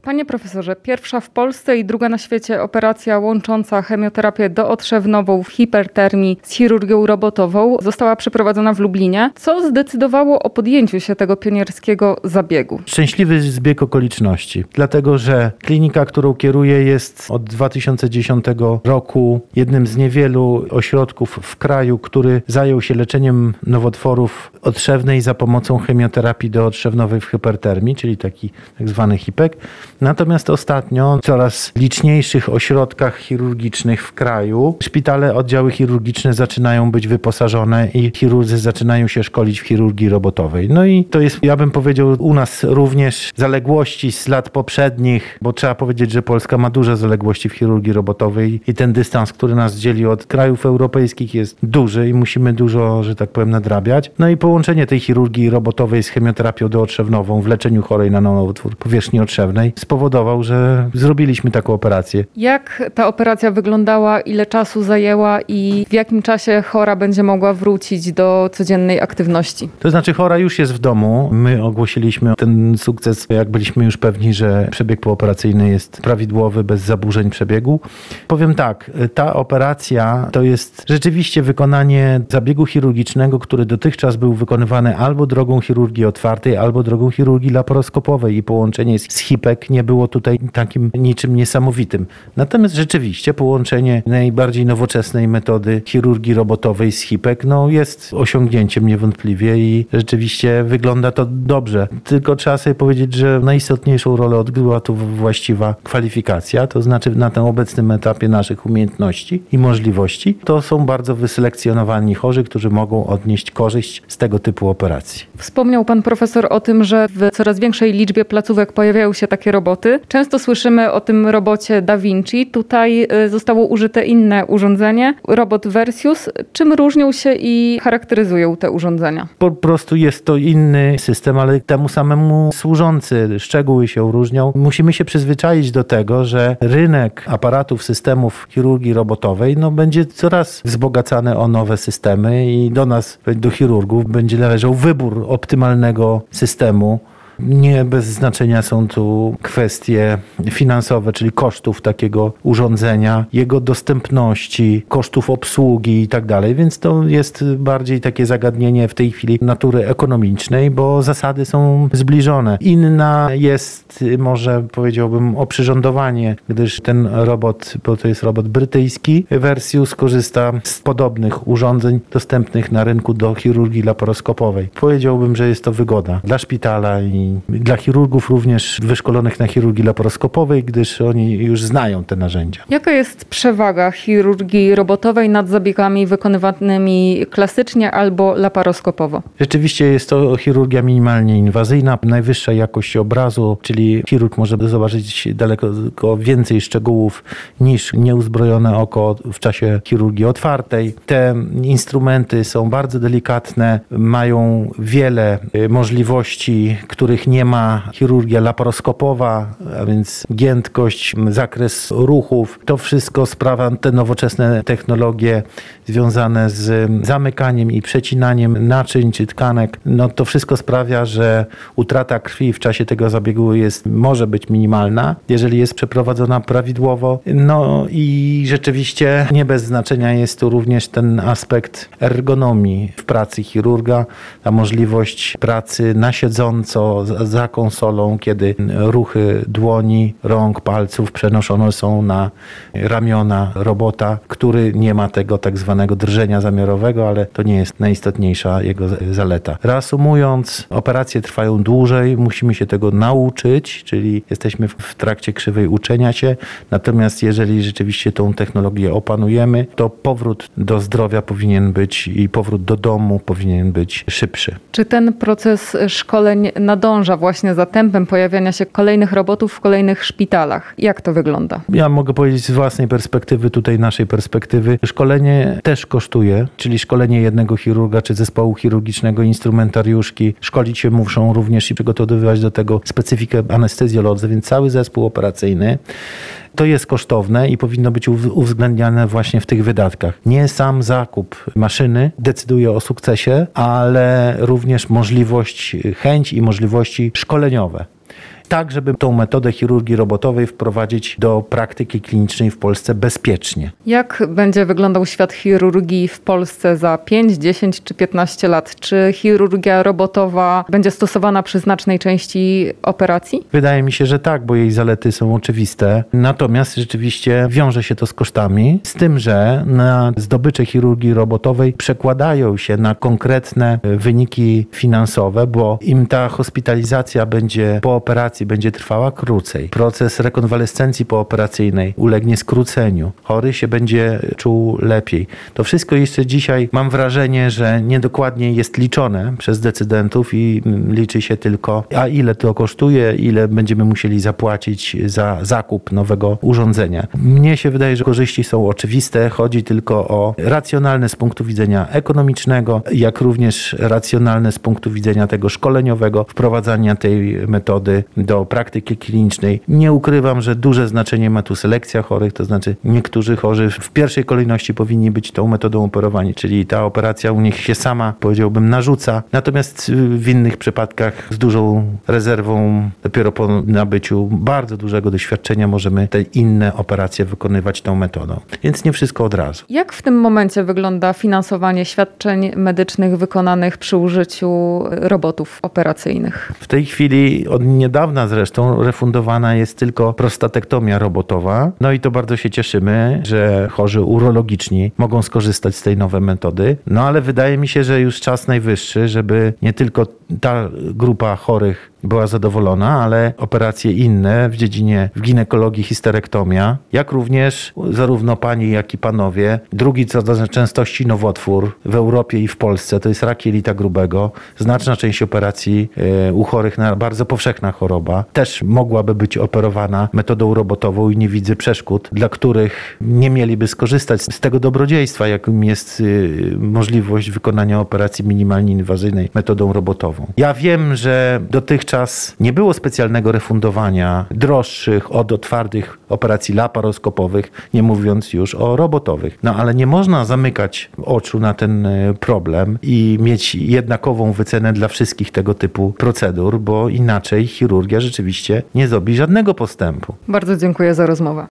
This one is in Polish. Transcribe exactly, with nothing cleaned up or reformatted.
Panie profesorze, pierwsza w Polsce i druga na świecie operacja łącząca chemioterapię dootrzewową w hipertermii z chirurgią robotową została przeprowadzona w Lublinie. Co zdecydowało o podjęciu się tego pionierskiego zabiegu? Szczęśliwy zbieg okoliczności, dlatego że klinika, którą kieruję, jest od dwa tysiące dziesiątego roku jednym z niewielu ośrodków w kraju, który zajął się leczeniem nowotworów otrzewnej za pomocą chemioterapii dootrzewnowej w hipertermii, czyli taki tak zwany hipek. Natomiast ostatnio w coraz liczniejszych ośrodkach chirurgicznych w kraju szpitale, oddziały chirurgiczne zaczynają być wyposażone i chirurdzy zaczynają się szkolić w chirurgii robotowej. No i to jest, ja bym powiedział, u nas również zaległości z lat poprzednich, bo trzeba powiedzieć, że Polska ma duże zaległości w chirurgii robotowej i ten dystans, który nas dzieli od krajów europejskich, jest duży i musimy dużo, że tak powiem, nadrabiać. No i połączenie tej chirurgii robotowej z chemioterapią dootrzewnową w leczeniu chorej na nowotwór powierzchni otrzewnej spowodował, że zrobiliśmy taką operację. Jak ta operacja wyglądała, ile czasu zajęła i w jakim czasie chora będzie mogła wrócić do codziennej aktywności? To znaczy chora już jest w domu. My ogłosiliśmy ten sukces, jak byliśmy już pewni, że przebieg pooperacyjny jest prawidłowy, bez zaburzeń przebiegu. Powiem tak, ta operacja to jest rzeczywiście wykonanie zabiegu chirurgicznego, który dotychczas był wykonywany albo drogą chirurgii otwartej, albo drogą chirurgii laparoskopowej i połączenie z hipek nie było tutaj takim niczym niesamowitym. Natomiast rzeczywiście połączenie najbardziej nowoczesnej metody chirurgii robotowej z hipek no, jest osiągnięciem niewątpliwie i rzeczywiście wygląda to dobrze. Tylko trzeba sobie powiedzieć, że najistotniejszą rolę odgrywa tu właściwa kwalifikacja, to znaczy na tym obecnym etapie naszych umiejętności i możliwości to są bardzo wyselekcjonowani chorzy, którzy mogą odnieść korzyść z tego typu operacji. Wspomniał pan profesor o tym, że w coraz większej liczbie placówek pojawiają się takie roboty. Często słyszymy o tym robocie Da Vinci. Tutaj zostało użyte inne urządzenie, robot Versius. Czym różnią się i charakteryzują te urządzenia? Po prostu jest to inny system, ale temu samemu służący. Szczegóły się różnią. Musimy się przyzwyczaić do tego, że rynek aparatów, systemów chirurgii robotowej no, będzie coraz wzbogacany o nowe systemy i do nas, do chirurgów, będzie należał wybór optymalnego systemu. Nie bez znaczenia są tu kwestie finansowe, czyli kosztów takiego urządzenia, jego dostępności, kosztów obsługi i tak dalej, więc to jest bardziej takie zagadnienie w tej chwili natury ekonomicznej, bo zasady są zbliżone. Inna jest, może powiedziałbym, oprzyrządowanie, gdyż ten robot, bo to jest robot brytyjski, Versius korzysta z podobnych urządzeń dostępnych na rynku do chirurgii laparoskopowej. Powiedziałbym, że jest to wygoda dla szpitala i dla chirurgów również wyszkolonych na chirurgii laparoskopowej, gdyż oni już znają te narzędzia. Jaka jest przewaga chirurgii robotowej nad zabiegami wykonywanymi klasycznie albo laparoskopowo? Rzeczywiście jest to chirurgia minimalnie inwazyjna, najwyższa jakość obrazu, czyli chirurg może zobaczyć daleko więcej szczegółów niż nieuzbrojone oko w czasie chirurgii otwartej. Te instrumenty są bardzo delikatne, mają wiele możliwości, których nie ma chirurgia laparoskopowa, a więc giętkość, zakres ruchów. To wszystko sprawia, te nowoczesne technologie związane z zamykaniem i przecinaniem naczyń czy tkanek, no to wszystko sprawia, że utrata krwi w czasie tego zabiegu jest, może być minimalna, jeżeli jest przeprowadzona prawidłowo. No i rzeczywiście nie bez znaczenia jest tu również ten aspekt ergonomii w pracy chirurga, ta możliwość pracy na siedząco, za konsolą, kiedy ruchy dłoni, rąk, palców przenoszone są na ramiona robota, który nie ma tego tak zwanego drżenia zamiarowego, ale to nie jest najistotniejsza jego zaleta. Reasumując, operacje trwają dłużej, musimy się tego nauczyć, czyli jesteśmy w trakcie krzywej uczenia się, natomiast jeżeli rzeczywiście tą technologię opanujemy, to powrót do zdrowia powinien być i powrót do domu powinien być szybszy. Czy ten proces szkoleń nadąża właśnie za tempem pojawiania się kolejnych robotów w kolejnych szpitalach? Jak to wygląda? Ja mogę powiedzieć z własnej perspektywy, tutaj naszej perspektywy, szkolenie też kosztuje, czyli szkolenie jednego chirurga czy zespołu chirurgicznego, instrumentariuszki. Szkolić się muszą również i przygotowywać do tego specyfikę anestezjolodzy, więc cały zespół operacyjny. To jest kosztowne i powinno być uwzględniane właśnie w tych wydatkach. Nie sam zakup maszyny decyduje o sukcesie, ale również możliwość, chęć i możliwości szkoleniowe. tak żeby tą metodę chirurgii robotowej wprowadzić do praktyki klinicznej w Polsce bezpiecznie. Jak będzie wyglądał świat chirurgii w Polsce za pięć, dziesięć czy piętnaście lat? Czy chirurgia robotowa będzie stosowana przy znacznej części operacji? Wydaje mi się, że tak, bo jej zalety są oczywiste. Natomiast rzeczywiście wiąże się to z kosztami, z tym, że na zdobycze chirurgii robotowej przekładają się na konkretne wyniki finansowe, bo im ta hospitalizacja będzie po operacji będzie trwała krócej. Proces rekonwalescencji pooperacyjnej ulegnie skróceniu. Chory się będzie czuł lepiej. To wszystko jeszcze dzisiaj mam wrażenie, że niedokładnie jest liczone przez decydentów i liczy się tylko, a ile to kosztuje, ile będziemy musieli zapłacić za zakup nowego urządzenia. Mnie się wydaje, że korzyści są oczywiste. Chodzi tylko o racjonalne z punktu widzenia ekonomicznego, jak również racjonalne z punktu widzenia tego szkoleniowego wprowadzania tej metody do praktyki klinicznej. Nie ukrywam, że duże znaczenie ma tu selekcja chorych, to znaczy niektórzy chorzy w pierwszej kolejności powinni być tą metodą operowani, czyli ta operacja u nich się sama, powiedziałbym, narzuca. Natomiast w innych przypadkach z dużą rezerwą, dopiero po nabyciu bardzo dużego doświadczenia możemy te inne operacje wykonywać tą metodą. Więc nie wszystko od razu. Jak w tym momencie wygląda finansowanie świadczeń medycznych wykonanych przy użyciu robotów operacyjnych? W tej chwili, od niedawna zresztą, refundowana jest tylko prostatektomia robotowa. No i to bardzo się cieszymy, że chorzy urologiczni mogą skorzystać z tej nowej metody. No ale wydaje mi się, że już czas najwyższy, żeby nie tylko ta grupa chorych była zadowolona, ale operacje inne w dziedzinie w ginekologii histerektomia, jak również zarówno pani, jak i panowie. Drugi co do częstości nowotwór w Europie i w Polsce to jest rak jelita grubego. Znaczna część operacji u chorych na bardzo powszechna choroba też mogłaby być operowana metodą robotową i nie widzę przeszkód, dla których nie mieliby skorzystać z tego dobrodziejstwa, jakim jest możliwość wykonania operacji minimalnie inwazyjnej metodą robotową. Ja wiem, że dotychczas nie było specjalnego refundowania droższych od twardych operacji laparoskopowych, nie mówiąc już o robotowych. No ale nie można zamykać oczu na ten problem i mieć jednakową wycenę dla wszystkich tego typu procedur, bo inaczej chirurgia rzeczywiście nie zrobi żadnego postępu. Bardzo dziękuję za rozmowę.